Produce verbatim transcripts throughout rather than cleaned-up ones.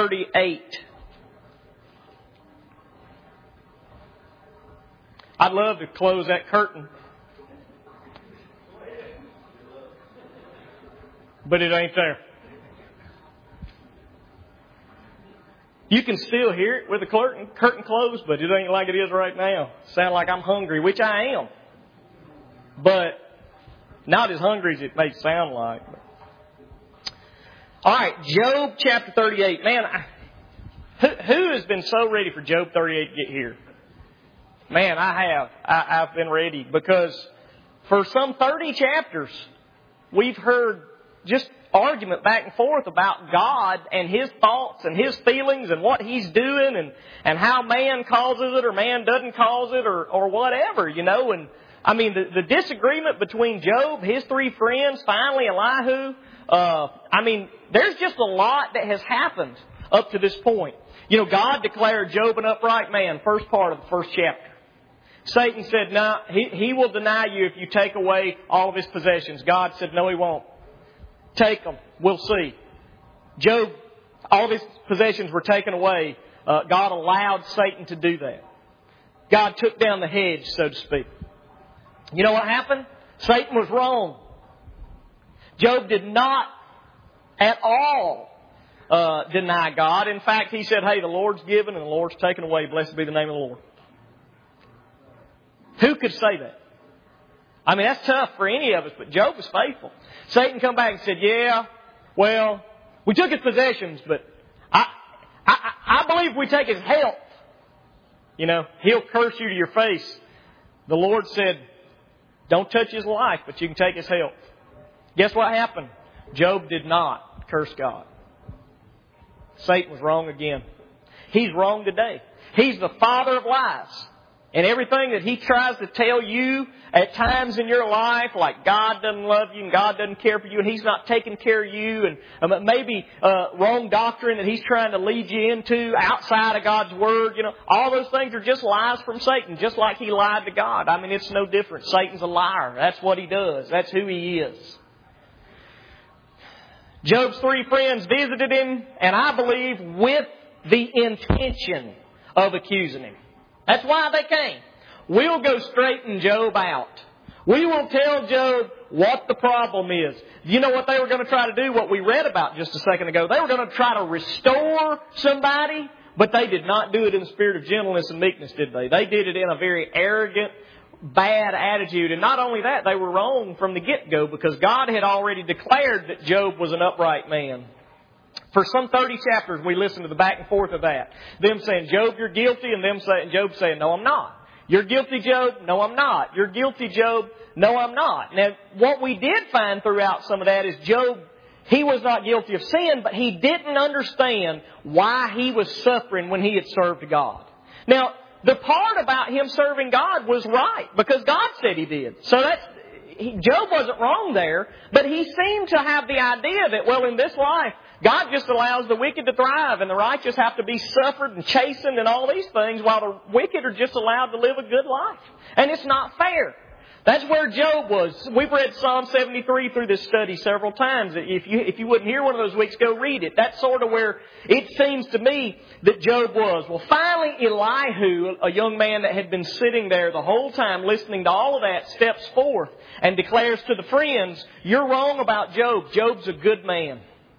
thirty-eight. I'd love to close that curtain, but it ain't there. You can still hear it with the curtain, curtain closed, but it ain't like it is right now. Sound like I'm hungry, which I am. But not as hungry as it may sound like. All right, Job chapter thirty-eight. Man, I, who, who has been so ready for Job thirty-eight to get here? Man, I have. I, I've been ready because for some thirty chapters, we've heard just argument back and forth about God and His thoughts and His feelings and what He's doing and, and how man causes it or man doesn't cause it or, or whatever, you know. And I mean, the, the disagreement between Job, his three friends, finally Elihu, uh, I mean, there's just a lot that has happened up to this point. You know, God declared Job an upright man, first part of the first chapter. Satan said, no, nah, he, he will deny you if you take away all of his possessions. God said, no, he won't. Take them. We'll see. Job, all of his possessions were taken away. Uh, God allowed Satan to do that. God took down the hedge, so to speak. You know what happened? Satan was wrong. Job did not at all uh, deny God. In fact, he said, hey, the Lord's given and the Lord's taken away. Blessed be the name of the Lord. Who could say that? I mean, that's tough for any of us, but Job was faithful. Satan come back and said, yeah, well, we took his possessions, but I, I, I believe we take his health. You know, he'll curse you to your face. The Lord said, don't touch his life, but you can take his health. Guess what happened? Job did not curse God. Satan was wrong again. He's wrong today. He's the father of lies. And everything that he tries to tell you at times in your life, like God doesn't love you and God doesn't care for you and He's not taking care of you, and um, maybe uh, wrong doctrine that he's trying to lead you into outside of God's Word, you know, all those things are just lies from Satan, just like he lied to God. I mean, it's no different. Satan's a liar. That's what he does. That's who he is. Job's three friends visited him, and I believe with the intention of accusing him. That's why they came. We'll go straighten Job out. We will tell Job what the problem is. You know what they were going to try to do? What we read about just a second ago. They were going to try to restore somebody, but they did not do it in the spirit of gentleness and meekness, did they? They did it in a very arrogant, bad attitude. And not only that, they were wrong from the get-go because God had already declared that Job was an upright man. For some thirty chapters, we listened to the back and forth of that. Them saying, Job, you're guilty, and them saying, Job saying, no, I'm not. You're guilty, Job? No, I'm not. You're guilty, Job? No, I'm not. Now, what we did find throughout some of that is Job, he was not guilty of sin, but he didn't understand why he was suffering when he had served God. Now, the part about him serving God was right, because God said he did. So that's, he, Job wasn't wrong there, but he seemed to have the idea that, well, in this life, God just allows the wicked to thrive and the righteous have to be suffered and chastened and all these things while the wicked are just allowed to live a good life. And it's not fair. That's where Job was. We've read Psalm seventy-three through this study several times. If you, if you wouldn't hear one of those weeks, go read it. That's sort of where it seems to me that Job was. Well, finally, Elihu, a young man that had been sitting there the whole time listening to all of that, steps forth and declares to the friends, you're wrong about Job. Job's a good man.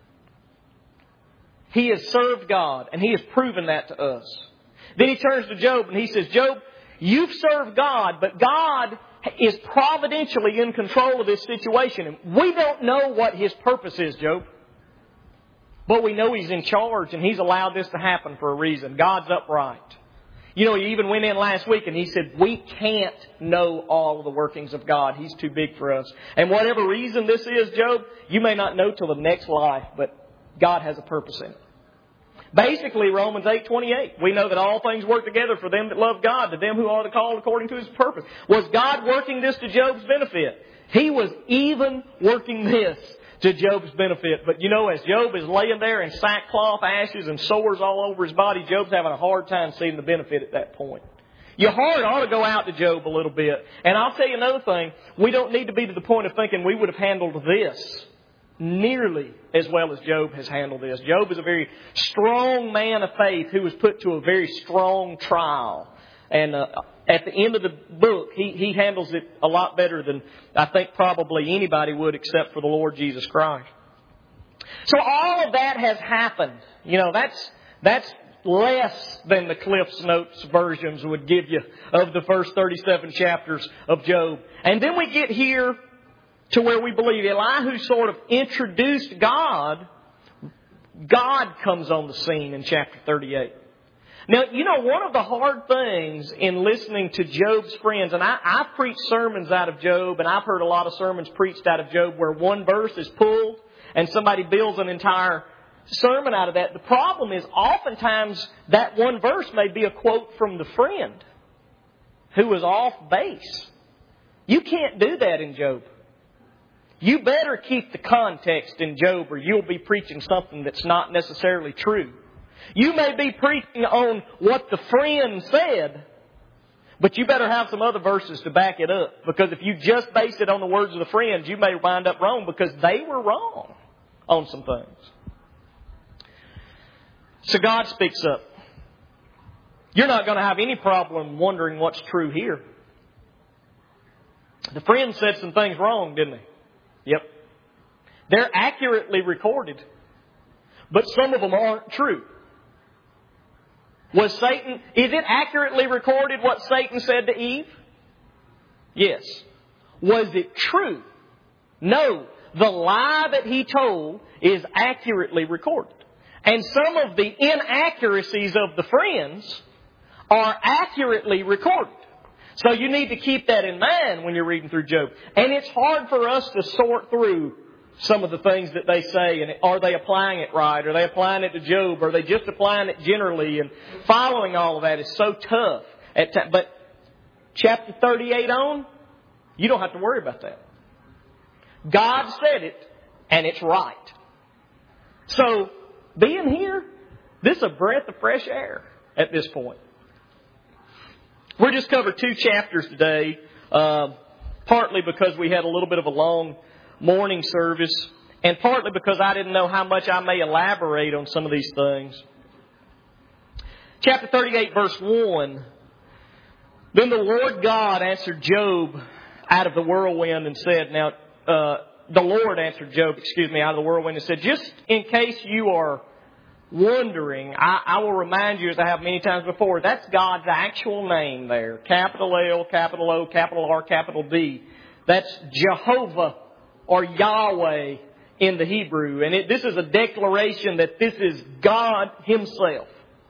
He has served God, and he has proven that to us. Then he turns to Job, and he says, Job, you've served God, but God is providentially in control of this situation. And we don't know what His purpose is, Job. But we know He's in charge, and He's allowed this to happen for a reason. God's upright. You know, he even went in last week, and he said, we can't know all of the workings of God. He's too big for us. And whatever reason this is, Job, you may not know till the next life, but God has a purpose in it. Basically, Romans eight twenty-eight, we know that all things work together for them that love God, to them who are called according to His purpose. Was God working this to Job's benefit? He was even working this to Job's benefit. But you know, as Job is laying there in sackcloth, ashes, and sores all over his body, Job's having a hard time seeing the benefit at that point. Your heart ought to go out to Job a little bit. And I'll tell you another thing, we don't need to be to the point of thinking we would have handled this nearly as well as Job has handled this. Job is a very strong man of faith who was put to a very strong trial. And uh, at the end of the book, he, he handles it a lot better than I think probably anybody would except for the Lord Jesus Christ. So all of that has happened. You know, that's that's less than the Cliff's Notes versions would give you of the first thirty-seven chapters of Job. And then we get here to where we believe Elihu sort of introduced God. God comes on the scene in chapter thirty-eight. Now, you know, one of the hard things in listening to Job's friends, and I, I've preached sermons out of Job, and I've heard a lot of sermons preached out of Job where one verse is pulled and somebody builds an entire sermon out of that. The problem is oftentimes that one verse may be a quote from the friend who was off base. You can't do that in Job. You better keep the context in Job or you'll be preaching something that's not necessarily true. You may be preaching on what the friend said, but you better have some other verses to back it up. Because if you just base it on the words of the friends, you may wind up wrong because they were wrong on some things. So God speaks up. You're not going to have any problem wondering what's true here. The friend said some things wrong, didn't they? Yep. They're accurately recorded, but some of them aren't true. Was Satan, is it accurately recorded what Satan said to Eve? Yes. Was it true? No. The lie that he told is accurately recorded. And some of the inaccuracies of the friends are accurately recorded. So you need to keep that in mind when you're reading through Job. And it's hard for us to sort through some of the things that they say. And are they applying it right? Are they applying it to Job? Are they just applying it generally? And following all of that is so tough. At t- but chapter thirty-eight on, you don't have to worry about that. God said it, and it's right. So, being here, this is a breath of fresh air at this point. We're just covered two chapters today, uh, partly because we had a little bit of a long morning service, and partly because I didn't know how much I may elaborate on some of these things. Chapter thirty-eight, verse one. Then the Lord God answered Job out of the whirlwind and said, now, uh, the Lord answered Job, excuse me, out of the whirlwind and said, just in case you are wondering, I, I will remind you, as I have many times before, that's God's actual name there. Capital L, capital O, capital R, capital D. That's Jehovah or Yahweh in the Hebrew. And it, this is a declaration that this is God Himself.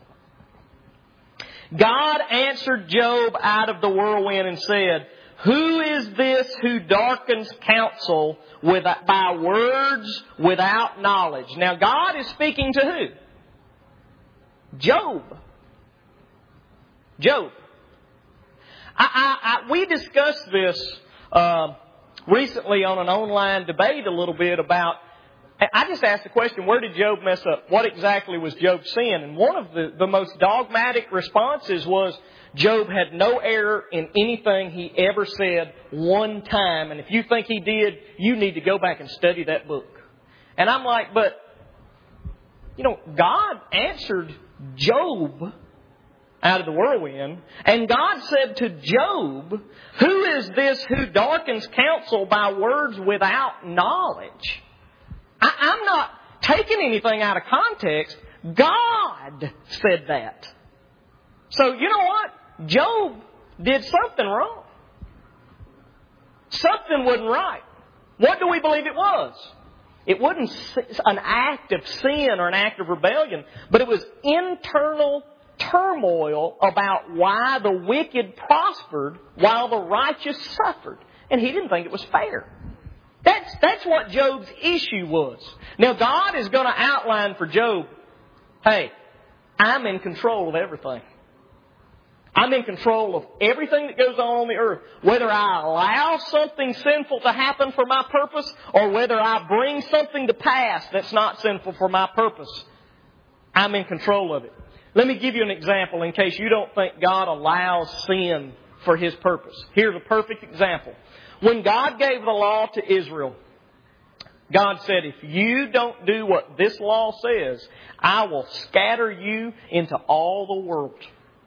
God answered Job out of the whirlwind and said, who is this who darkens counsel with, by words without knowledge? Now God is speaking to who? Job. Job. I, I, I, we discussed this uh, recently on an online debate a little bit about, I just asked the question, where did Job mess up? What exactly was Job's sin? And one of the, the most dogmatic responses was, Job had no error in anything he ever said one time. And if you think he did, you need to go back and study that book. And I'm like, but, you know, God answered Job out of the whirlwind. And God said to Job, who is this who darkens counsel by words without knowledge? I, I'm not taking anything out of context. God said that. So, you know what? Job did something wrong. Something wasn't right. What do we believe it was? It wasn't an act of sin or an act of rebellion, but it was internal turmoil about why the wicked prospered while the righteous suffered. And he didn't think it was fair. That's, that's what Job's issue was. Now God is going to outline for Job, hey, I'm in control of everything. I'm in control of everything that goes on on the earth. Whether I allow something sinful to happen for my purpose or whether I bring something to pass that's not sinful for my purpose, I'm in control of it. Let me give you an example in case you don't think God allows sin for His purpose. Here's a perfect example. When God gave the law to Israel, God said, if you don't do what this law says, I will scatter you into all the world.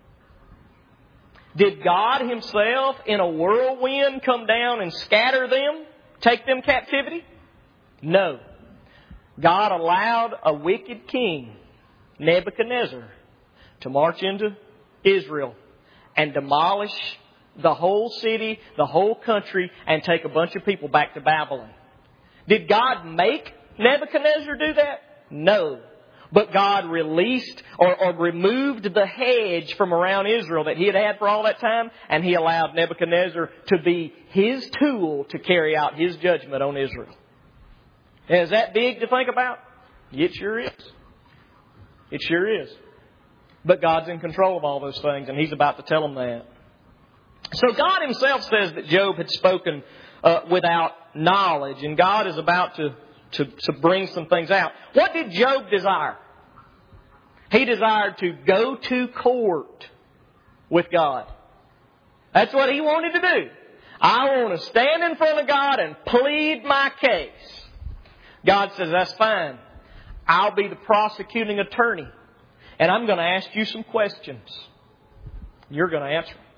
Did God Himself in a whirlwind come down and scatter them, take them captivity? No. God allowed a wicked king, Nebuchadnezzar, to march into Israel and demolish the whole city, the whole country, and take a bunch of people back to Babylon. Did God make Nebuchadnezzar do that? No. But God released or, or removed the hedge from around Israel that He had had for all that time, and He allowed Nebuchadnezzar to be His tool to carry out His judgment on Israel. Is that big to think about? It sure is. It sure is. But God's in control of all those things, and He's about to tell them that. So God Himself says that Job had spoken uh, without knowledge, and God is about to, to, to bring some things out. What did Job desire? He desired to go to court with God. That's what he wanted to do. I want to stand in front of God and plead my case. God says, that's fine. I'll be the prosecuting attorney. And I'm going to ask you some questions. You're going to answer them.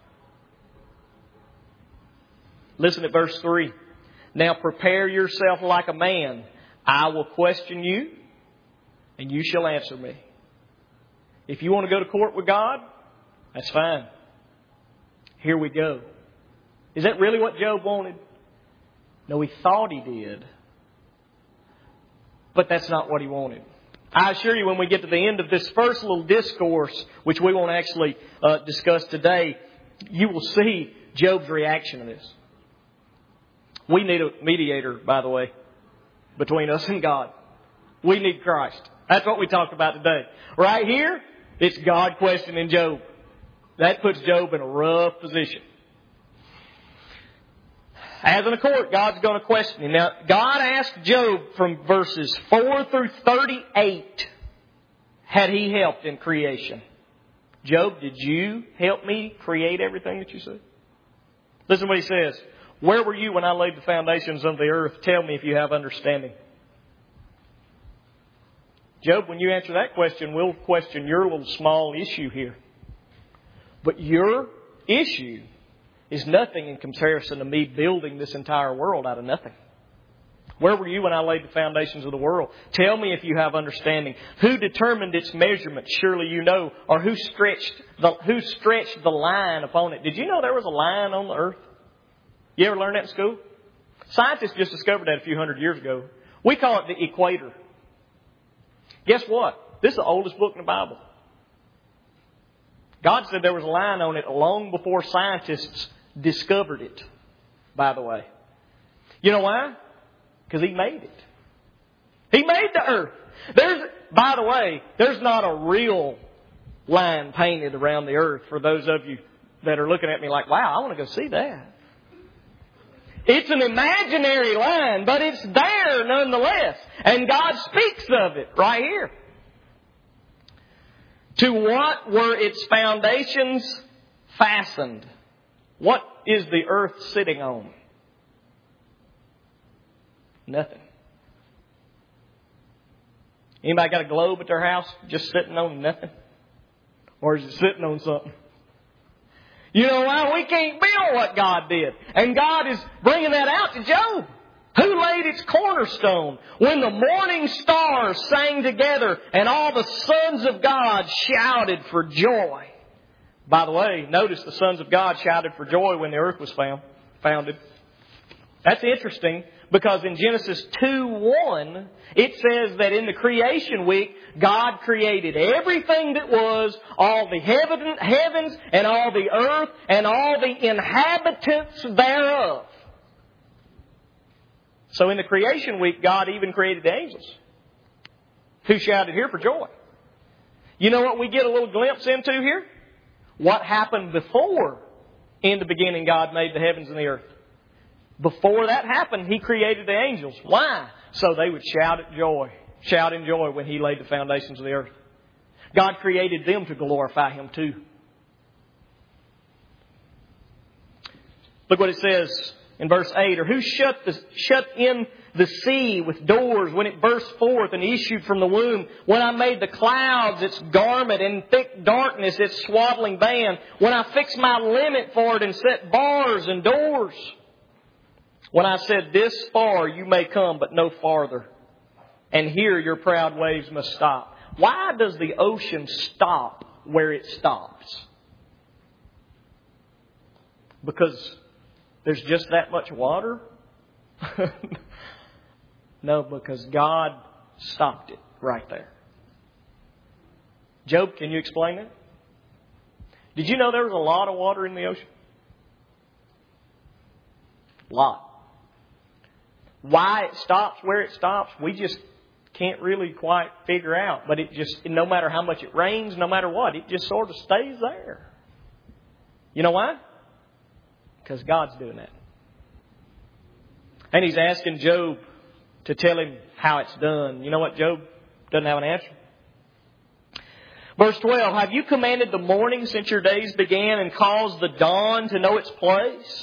Listen at verse three. Now prepare yourself like a man. I will question you, and you shall answer me. If you want to go to court with God, that's fine. Here we go. Is that really what Job wanted? No, he thought he did. But that's not what he wanted. I assure you, when we get to the end of this first little discourse, which we won't actually uh, discuss today, you will see Job's reaction to this. We need a mediator, by the way, between us and God. We need Christ. That's what we talked about today. Right here, it's God questioning Job. That puts Job in a rough position. As in a court, God's going to question him. Now, God asked Job from verses four through thirty-eight, had he helped in creation? Job, did you help me create everything that you said? Listen to what he says. Where were you when I laid the foundations of the earth? Tell me if you have understanding. Job, when you answer that question, we'll question your little small issue here. But your issue is nothing in comparison to me building this entire world out of nothing. Where were you when I laid the foundations of the world? Tell me if you have understanding. Who determined its measurement? Surely you know. Or who stretched the, who stretched the line upon it? Did you know there was a line on the earth? You ever learn that in school? Scientists just discovered that a few hundred years ago. We call it the equator. Guess what? This is the oldest book in the Bible. God said there was a line on it long before scientists discovered it, by the way. You know why? Because He made it. He made the earth. There's, by the way, there's not a real line painted around the earth for those of you that are looking at me like, wow, I want to go see that. It's an imaginary line, but it's there nonetheless. And God speaks of it right here. To what were its foundations fastened? What is the earth sitting on? Nothing. Anybody got a globe at their house just sitting on nothing? Or is it sitting on something? You know why? We can't build what God did. And God is bringing that out to Job. Who laid its cornerstone? When the morning stars sang together and all the sons of God shouted for joy. By the way, notice the sons of God shouted for joy when the earth was found, founded. That's interesting because in Genesis two one, it says that in the creation week, God created everything that was, all the heaven, heavens and all the earth and all the inhabitants thereof. So in the creation week, God even created the angels who shouted here for joy. You know what we get a little glimpse into here? What happened before in the beginning God made the heavens and the earth. Before that happened, He created the angels. Why? So they would shout at joy, shout in joy when He laid the foundations of the earth. God created them to glorify Him too. Look what it says in verse eight? Or who shut the, shut in the sea with doors when it burst forth and issued from the womb? When I made the clouds its garment and thick darkness its swaddling band? When I fixed my limit for it and set bars and doors? When I said, this far you may come, but no farther. And here your proud waves must stop. Why does the ocean stop where it stops? Because there's just that much water? No, because God stopped it right there. Job, can you explain it? Did you know there was a lot of water in the ocean? A lot. Why it stops where it stops, we just can't really quite figure out. But it just, no matter how much it rains, no matter what, it just sort of stays there. You know why? Because God's doing that. And He's asking Job to tell him how it's done. You know what? Job doesn't have an answer. Verse twelve, have you commanded the morning since your days began and caused the dawn to know its place?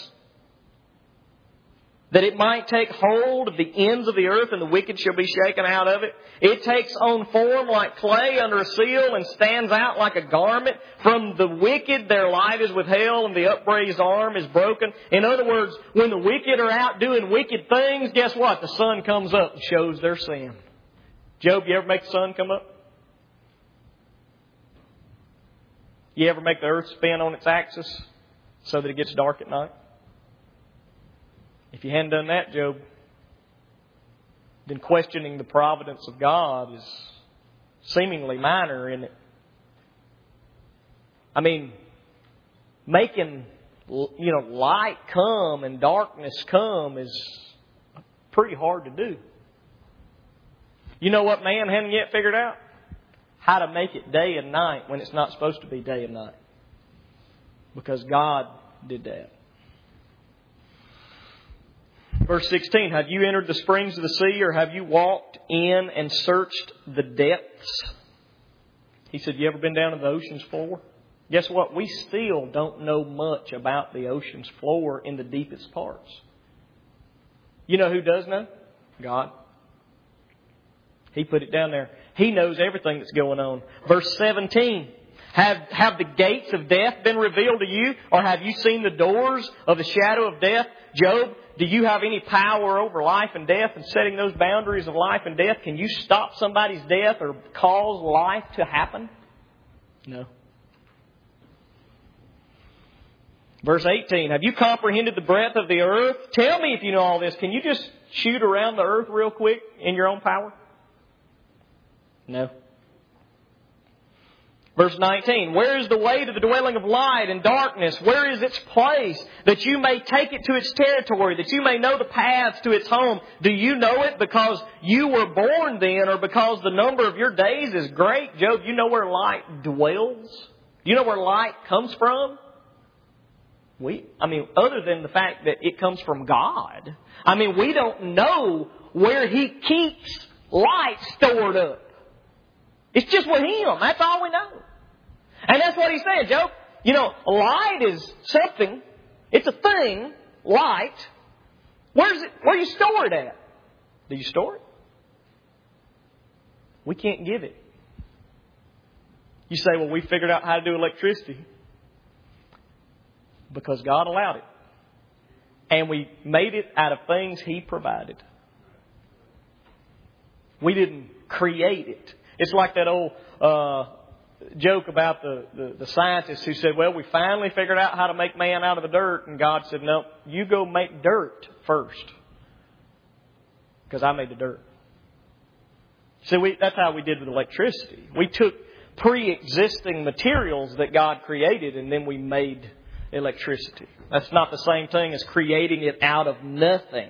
That it might take hold of the ends of the earth and the wicked shall be shaken out of it. It takes on form like clay under a seal and stands out like a garment. From the wicked their light is withheld and the upraised arm is broken. In other words, when the wicked are out doing wicked things, guess what? The sun comes up and shows their sin. Job, you ever make the sun come up? You ever make the earth spin on its axis so that it gets dark at night? If you hadn't done that, Job, then questioning the providence of God is seemingly minor, isn't it? I mean, making, you know, light come and darkness come is pretty hard to do. You know what man hadn't yet figured out? How to make it day and night when it's not supposed to be day and night. Because God did that. Verse sixteen, have you entered the springs of the sea, or have you walked in and searched the depths? He said, you ever been down to the ocean's floor? Guess what? We still don't know much about the ocean's floor in the deepest parts. You know who does know? God. He put it down there. He knows everything that's going on. Verse seventeen, have, have the gates of death been revealed to you, or have you seen the doors of the shadow of death? Job, do you have any power over life and death and setting those boundaries of life and death? Can you stop somebody's death or cause life to happen? No. Verse eighteen, have you comprehended the breadth of the earth? Tell me if you know all this. Can you just shoot around the earth real quick in your own power? No. Verse nineteen, where is the way to the dwelling of light and darkness? Where is its place that you may take it to its territory, that you may know the paths to its home? Do you know it because you were born then, or because the number of your days is great? Job, you know where light dwells? Do you know where light comes from? We, I mean, other than the fact that it comes from God. I mean, we don't know where He keeps light stored up. It's just with Him. That's all we know. And that's what He's saying, Job. You know, light is something. It's a thing. Light. Where's it? Where do you store it at? Do you store it? We can't give it. You say, well, we figured out how to do electricity. Because God allowed it. And we made it out of things He provided. We didn't create it. It's like that old uh, joke about the, the, the scientists who said, well, we finally figured out how to make man out of the dirt. And God said, no, you go make dirt first. Because I made the dirt. So we, that's how we did with electricity. We took pre-existing materials that God created and then we made electricity. That's not the same thing as creating it out of nothing.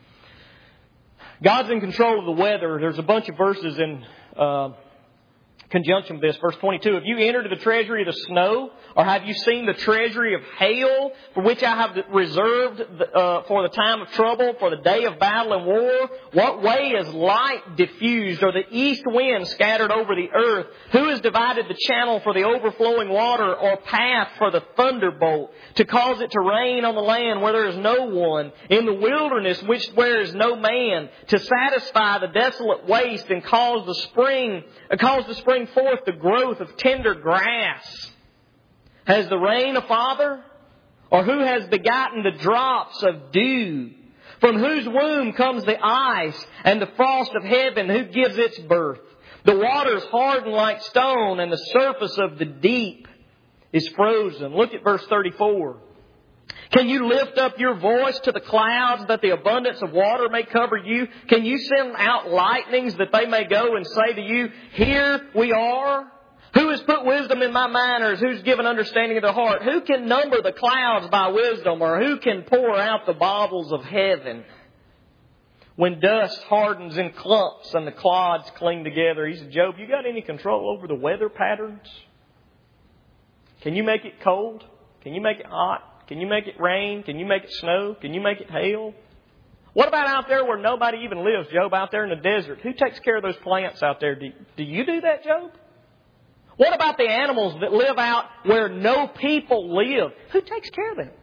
God's in control of the weather. There's a bunch of verses in uh, conjunction of this. Verse twenty-two, have you entered the treasury of the snow? Or have you seen the treasury of hail, for which I have reserved uh, for the time of trouble, for the day of battle and war? What way is light diffused, or the east wind scattered over the earth? Who has divided the channel for the overflowing water, or path for the thunderbolt, to cause it to rain on the land where there is no one, in the wilderness which where is no man, to satisfy the desolate waste and cause the spring, uh, cause to spring forth the growth of tender grass? Has the rain a father? Or who has begotten the drops of dew? From whose womb comes the ice and the frost of heaven? Who gives its birth? The waters harden like stone, and the surface of the deep is frozen. Look at verse thirty-four. Can you lift up your voice to the clouds, that the abundance of water may cover you? Can you send out lightnings, that they may go and say to you, here we are? Who has put wisdom in my manners? Who's given understanding of the heart? Who can number the clouds by wisdom? Or who can pour out the baubles of heaven? When dust hardens in clumps and the clods cling together. He said, Job, you got any control over the weather patterns? Can you make it cold? Can you make it hot? Can you make it rain? Can you make it snow? Can you make it hail? What about out there where nobody even lives, Job? Out there in the desert. Who takes care of those plants out there? Do, do you do that, Job? What about the animals that live out where no people live? Who takes care of them?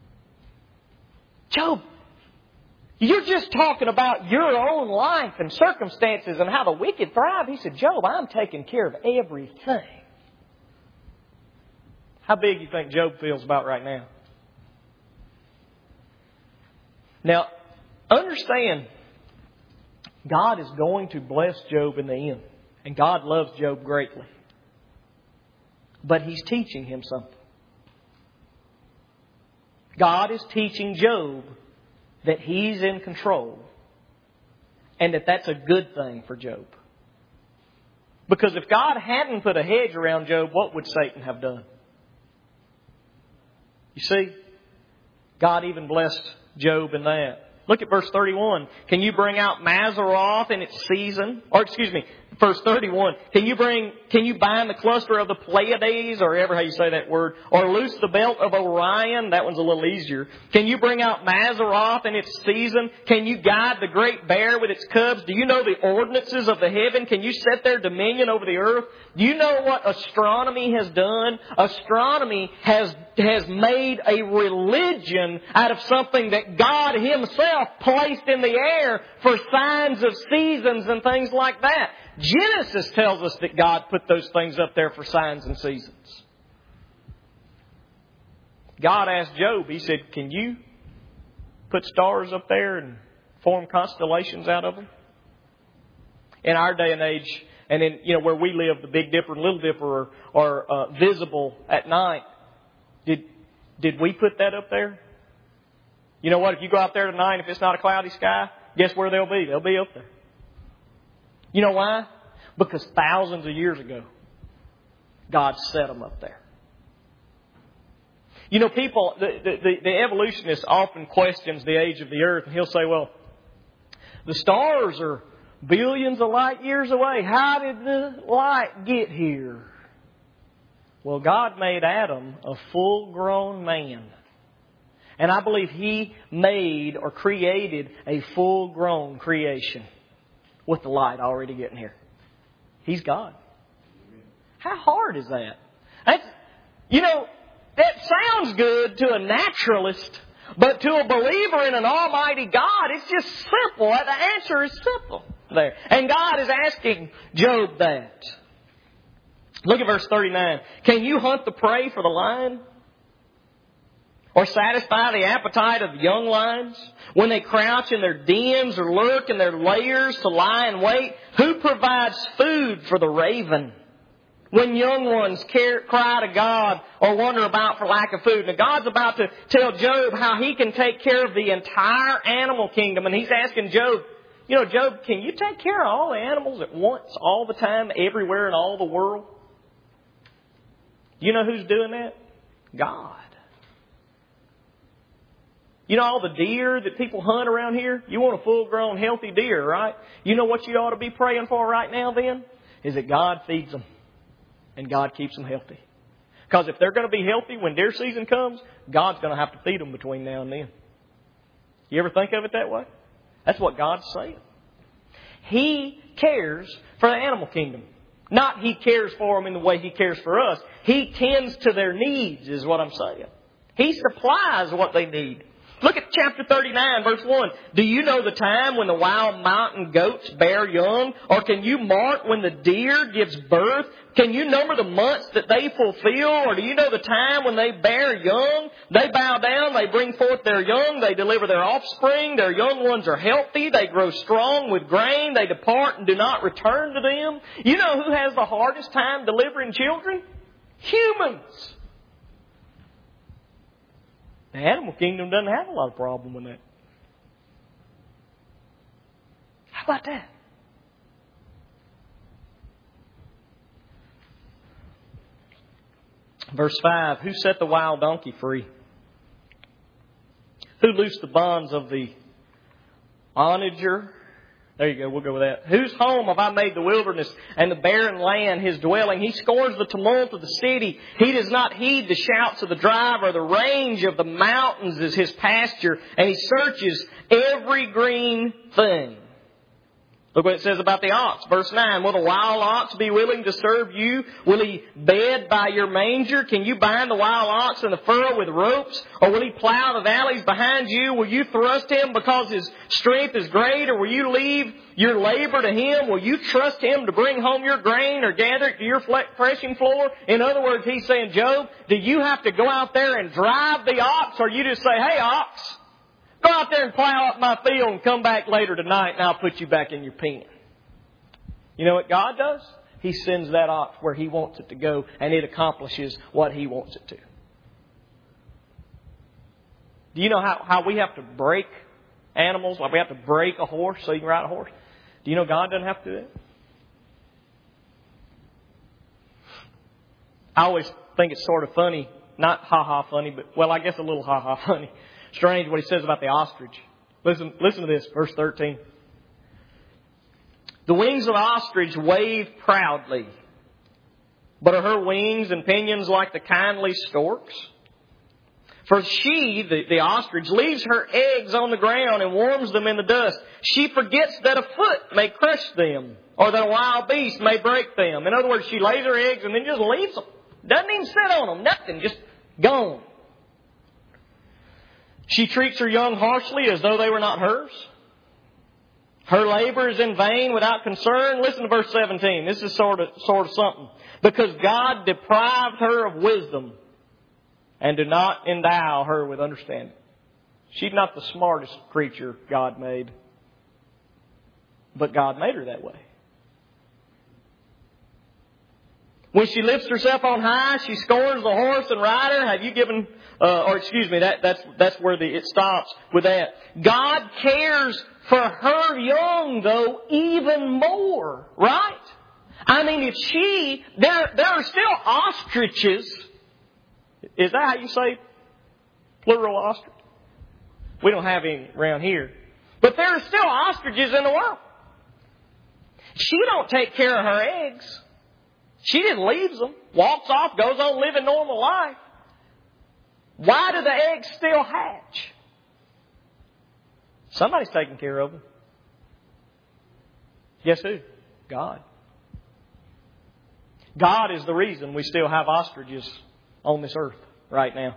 Job, you're just talking about your own life and circumstances and how the wicked thrive. He said, Job, I'm taking care of everything. How big do you think Job feels about right now? Now, understand, God is going to bless Job in the end. And God loves Job greatly. But He's teaching him something. God is teaching Job that He's in control. And that that's a good thing for Job. Because if God hadn't put a hedge around Job, what would Satan have done? You see, God even blessed Job in that. Look at verse thirty-one. Can you bring out Mazaroth in its season? Or excuse me, verse thirty-one. Can you bring, can you bind the cluster of the Pleiades, or ever how you say that word, or loose the belt of Orion? That one's a little easier. Can you bring out Mazaroth in its season? Can you guide the great bear with its cubs? Do you know the ordinances of the heaven? Can you set their dominion over the earth? Do you know what astronomy has done? Astronomy has, has made a religion out of something that God Himself placed in the air for signs of seasons and things like that. Genesis tells us that God put those things up there for signs and seasons. God asked Job, He said, can you put stars up there and form constellations out of them? In our day and age, and in, you know, where we live, the Big Dipper and Little Dipper are, are uh, visible at night. Did, did we put that up there? You know what? If you go out there tonight, if it's not a cloudy sky, guess where they'll be? They'll be up there. You know why? Because thousands of years ago, God set them up there. You know, people, the, the, the evolutionist often questions the age of the earth, and he'll say, well, the stars are billions of light years away. How did the light get here? Well, God made Adam a full-grown man. And I believe He made or created a full-grown creation with the light already getting here. He's God. How hard is that? That's, you know, that sounds good to a naturalist, but to a believer in an almighty God, it's just simple. The answer is simple there. And God is asking Job that. Look at verse thirty-nine. Can you hunt the prey for the lion? Or satisfy the appetite of young lions when they crouch in their dens or lurk in their lairs to lie in wait? Who provides food for the raven when young ones care, cry to God or wonder about for lack of food? Now God's about to tell Job how He can take care of the entire animal kingdom. And He's asking Job, you know, Job, can you take care of all the animals at once, all the time, everywhere in all the world? You know who's doing that? God. You know all the deer that people hunt around here? You want a full-grown, healthy deer, right? You know what you ought to be praying for right now then? Is that God feeds them. And God keeps them healthy. Because if they're going to be healthy when deer season comes, God's going to have to feed them between now and then. You ever think of it that way? That's what God's saying. He cares for the animal kingdom. Not He cares for them in the way He cares for us. He tends to their needs is what I'm saying. He supplies what they need. Look at chapter thirty-nine, verse one. Do you know the time when the wild mountain goats bear young? Or can you mark when the deer gives birth? Can you number the months that they fulfill? Or do you know the time when they bear young? They bow down, they bring forth their young, they deliver their offspring, their young ones are healthy, they grow strong with grain, they depart and do not return to them. You know who has the hardest time delivering children? Humans. The animal kingdom doesn't have a lot of problem with that. How about that? Verse five, who set the wild donkey free? Who loosed the bonds of the onager? There you go, we'll go with that. Whose home have I made the wilderness and the barren land his dwelling? He scores the tumult of the city. He does not heed the shouts of the driver. The range of the mountains is his pasture, and he searches every green thing. Look what it says about the ox. Verse nine, will the wild ox be willing to serve you? Will he bed by your manger? Can you bind the wild ox in the furrow with ropes? Or will he plow the valleys behind you? Will you thrust him because his strength is great? Or will you leave your labor to him? Will you trust him to bring home your grain or gather it to your threshing floor? In other words, he's saying, Job, do you have to go out there and drive the ox? Or you just say, hey, ox, go out there and plow up my field and come back later tonight and I'll put you back in your pen. You know what God does? He sends that ox where He wants it to go and it accomplishes what He wants it to. Do you know how, how we have to break animals? Like we have to break a horse so you can ride a horse? Do you know God doesn't have to do that? I always think it's sort of funny. Not ha-ha funny, but, well, I guess a little ha-ha funny. Strange what He says about the ostrich. Listen, listen to this, verse thirteen. The wings of the ostrich wave proudly, but are her wings and pinions like the kindly storks? For she, the, the ostrich, leaves her eggs on the ground and warms them in the dust. She forgets that a foot may crush them, or that a wild beast may break them. In other words, she lays her eggs and then just leaves them. Doesn't even sit on them, nothing, just gone. She treats her young harshly as though they were not hers. Her labor is in vain without concern. Listen to verse seventeen. This is sort of, sort of something. Because God deprived her of wisdom and did not endow her with understanding. She's not the smartest creature God made. But God made her that way. When she lifts herself on high, she scorns the horse and rider. Have you given, uh, or excuse me, that, that's, that's where the, it stops with that. God cares for her young, though, even more, right? I mean, if she, there, there are still ostriches. Is that how you say plural ostrich? We don't have any around here. But there are still ostriches in the world. She don't take care of her eggs. She just leaves them, walks off, goes on living normal life. Why do the eggs still hatch? Somebody's taking care of them. Guess who? God. God is the reason we still have ostriches on this earth right now.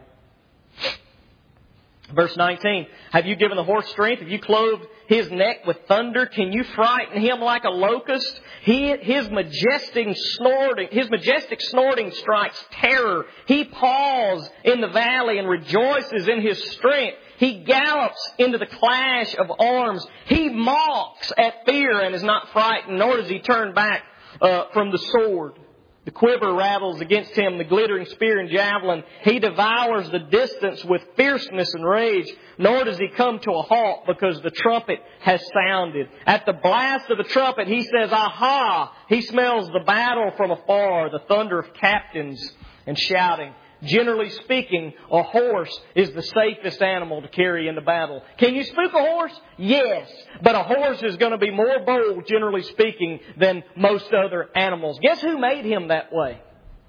Verse nineteen, have you given the horse strength? Have you clothed his neck with thunder? Can you frighten him like a locust? He, his majestic snorting, his majestic snorting strikes terror. He paws in the valley and rejoices in his strength. He gallops into the clash of arms. He mocks at fear and is not frightened, nor does he turn back uh, from the sword. The quiver rattles against him, the glittering spear and javelin. He devours the distance with fierceness and rage, nor does he come to a halt because the trumpet has sounded. At the blast of the trumpet, he says, aha! He smells the battle from afar, the thunder of captains and shouting. Generally speaking, a horse is the safest animal to carry into battle. Can you spook a horse? Yes. But a horse is going to be more bold, generally speaking, than most other animals. Guess who made him that way?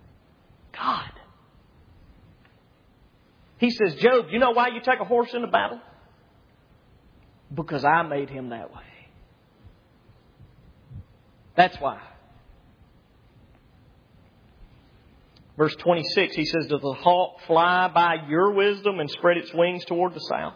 God. He says, Job, you know why you take a horse into battle? Because I made him that way. That's why. Verse twenty-six, he says, does the hawk fly by your wisdom and spread its wings toward the south?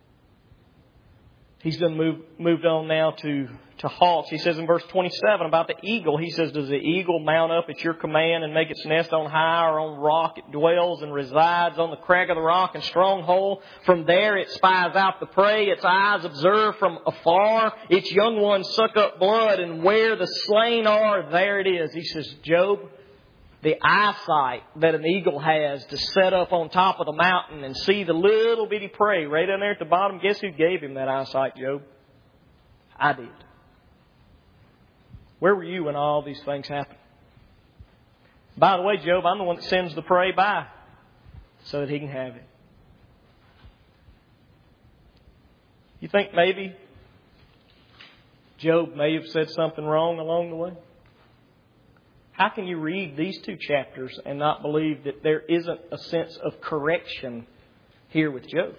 He's then moved, moved on now to, to hawks. He says in verse twenty-seven about the eagle, he says, does the eagle mount up at your command and make its nest on high or on rock? It dwells and resides on the crag of the rock and stronghold. From there it spies out the prey. Its eyes observe from afar. Its young ones suck up blood, and where the slain are, there it is. He says, Job, the eyesight that an eagle has to set up on top of the mountain and see the little bitty prey right down there at the bottom. Guess who gave him that eyesight, Job? I did. Where were you when all these things happened? By the way, Job, I'm the one that sends the prey by so that he can have it. You think maybe Job may have said something wrong along the way? How can you read these two chapters and not believe that there isn't a sense of correction here with Job?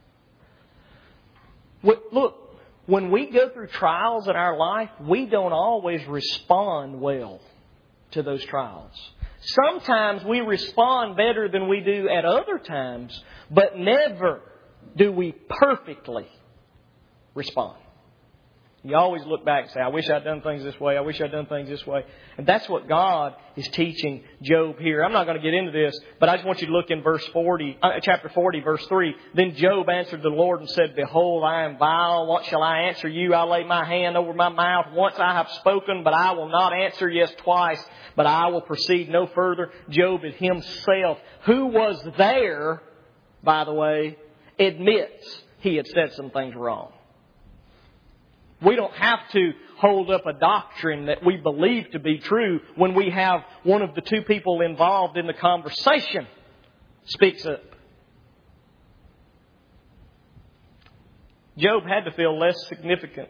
Look, when we go through trials in our life, we don't always respond well to those trials. Sometimes we respond better than we do at other times, but never do we perfectly respond. You always look back and say, I wish I'd done things this way. I wish I'd done things this way. And that's what God is teaching Job here. I'm not going to get into this, but I just want you to look in verse forty, uh, chapter forty, verse three. Then Job answered the Lord and said, Behold, I am vile. What shall I answer you? I lay my hand over my mouth. Once I have spoken, but I will not answer. Yes, twice, but I will proceed no further. Job himself, who was there, by the way, admits he had said some things wrong. We don't have to hold up a doctrine that we believe to be true when we have one of the two people involved in the conversation speaks up. Job had to feel less significant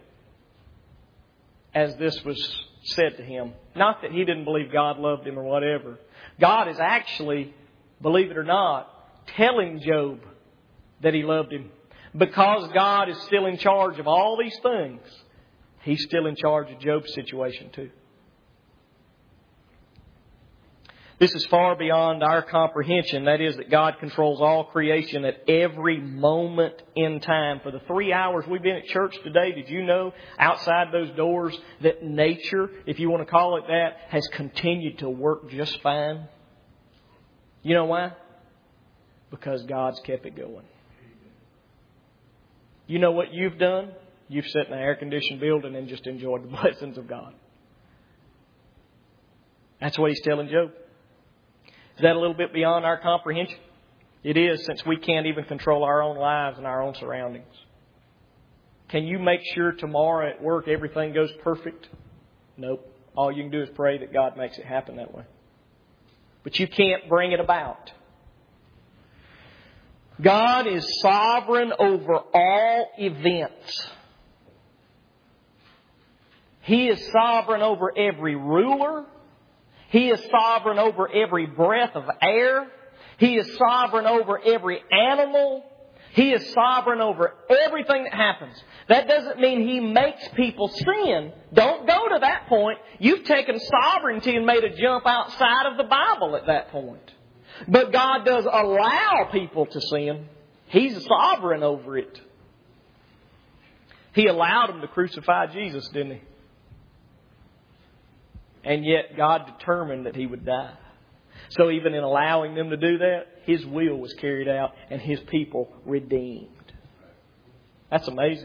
as this was said to him. Not that he didn't believe God loved him or whatever. God is actually, believe it or not, telling Job that He loved him. Because God is still in charge of all these things, He's still in charge of Job's situation too. This is far beyond our comprehension. That is, that God controls all creation at every moment in time. For the three hours we've been at church today, did you know outside those doors that nature, if you want to call it that, has continued to work just fine? You know why? Because God's kept it going. You know what you've done? You've sat in an air-conditioned building and just enjoyed the blessings of God. That's what He's telling Job. Is that a little bit beyond our comprehension? It is, since we can't even control our own lives and our own surroundings. Can you make sure tomorrow at work everything goes perfect? Nope. All you can do is pray that God makes it happen that way. But you can't bring it about. God is sovereign over all events. He is sovereign over every ruler. He is sovereign over every breath of air. He is sovereign over every animal. He is sovereign over everything that happens. That doesn't mean He makes people sin. Don't go to that point. You've taken sovereignty and made a jump outside of the Bible at that point. But God does allow people to sin. He's sovereign over it. He allowed them to crucify Jesus, didn't He? And yet God determined that He would die. So even in allowing them to do that, His will was carried out and His people redeemed. That's amazing.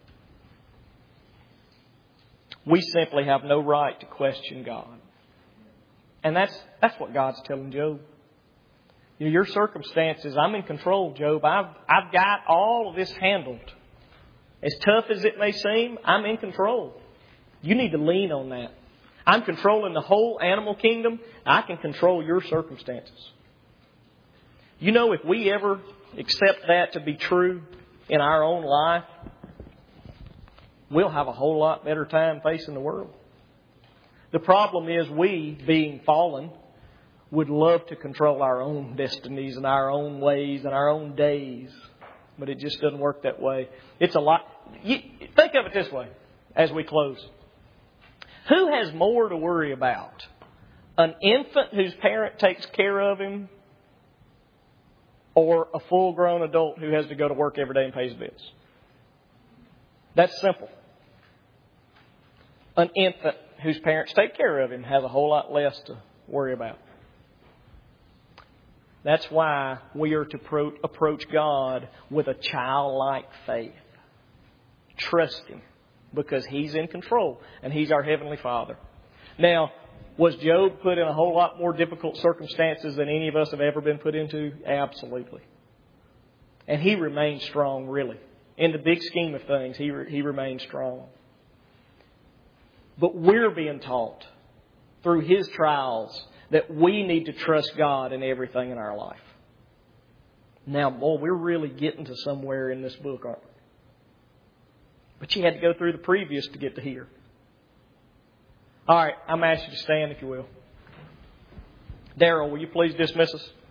We simply have no right to question God. And that's that's what God's telling Job. You know, your circumstances, I'm in control, Job. I've, I've got all of this handled. As tough as it may seem, I'm in control. You need to lean on that. I'm controlling the whole animal kingdom. I can control your circumstances. You know, if we ever accept that to be true in our own life, we'll have a whole lot better time facing the world. The problem is we, being fallen, would love to control our own destinies and our own ways and our own days. But it just doesn't work that way. It's a lot. You, think of it this way as we close. Who has more to worry about? An infant whose parent takes care of him, or a full-grown adult who has to go to work every day and pays bills? That's simple. An infant whose parents take care of him has a whole lot less to worry about. That's why we are to pro- approach God with a childlike faith. Trust Him, because He's in control and He's our Heavenly Father. Now, was Job put in a whole lot more difficult circumstances than any of us have ever been put into? Absolutely. And he remained strong, really. In the big scheme of things, he, re- he remained strong. But we're being taught through his trials that we need to trust God in everything in our life. Now, boy, we're really getting to somewhere in this book, aren't we? But you had to go through the previous to get to here. All right, I'm asking you to stand if you will. Daryl, will you please dismiss us?